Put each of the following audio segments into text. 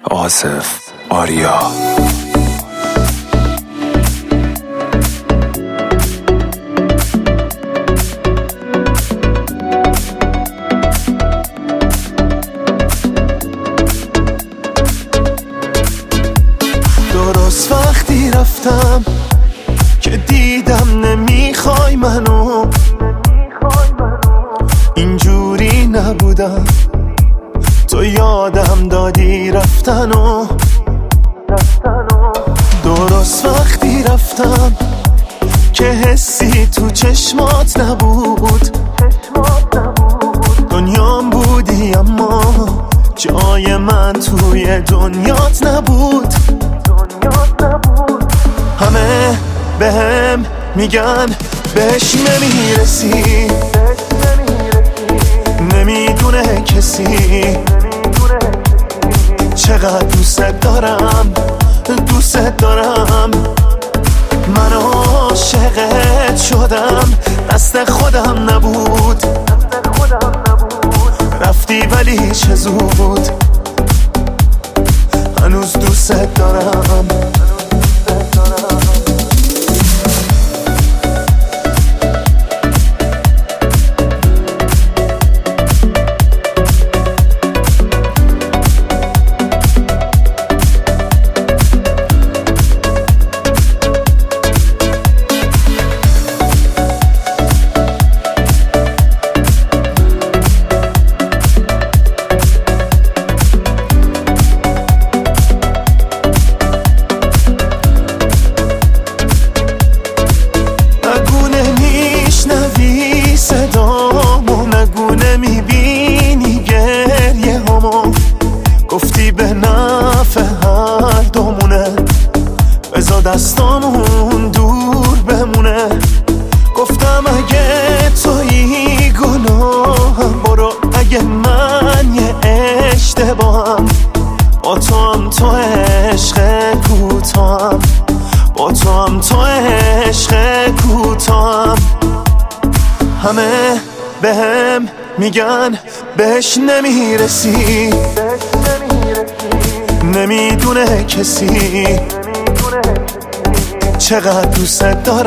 آصف آریا. درست وقتی رفتم که دیدم نمیخوای منو، اینجوری نبودم، تو یادم دادی رفتنو. درست وقتی رفتم که حسی تو چشمات نبود، دنیام بودی اما جای من توی دنیات نبود. همه بهم میگن بهش نمیرسی، نمیدونه کسی چقدر دوست دارم. من عاشقت شدم، دست خودم نبود، رفتی ولی چه زود، هنوز دوست دارم. گفتی به نفع هر دومونه، بذار دستامون دور بمونه. گفتم اگه تویی گناهم برو، اگه من یه اشتباهم، با تو هم تو عشق کوتاهم، با تو هم تو عشق کوتاهم. همه بهم میگن بهش نمیرسی، نمیدونه کسی چقدر دوست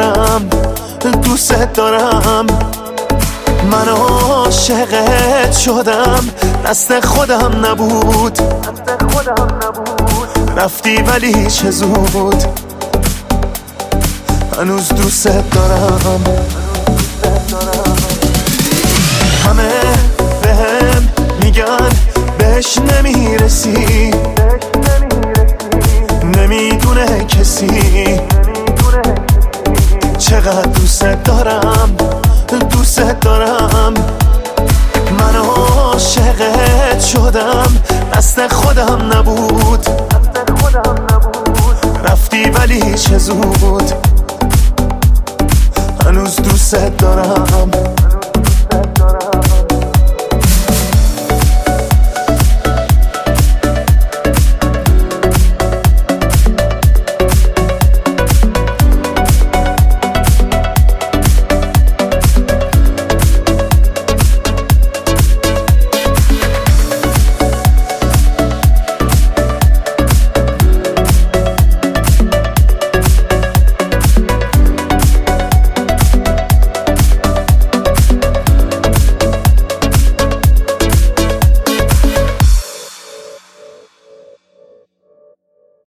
دارم. من عاشقت شدم، دست خودم نبود، رفتی ولی چه زود، هنوز دوست دارم. همه بهم میگن بهش نمیرسی، نمیدونه کسی چقدر دوست دارم. من عاشقت شدم، دست خودم نبود، رفتی ولی چه زود، هنوز دوست دارم.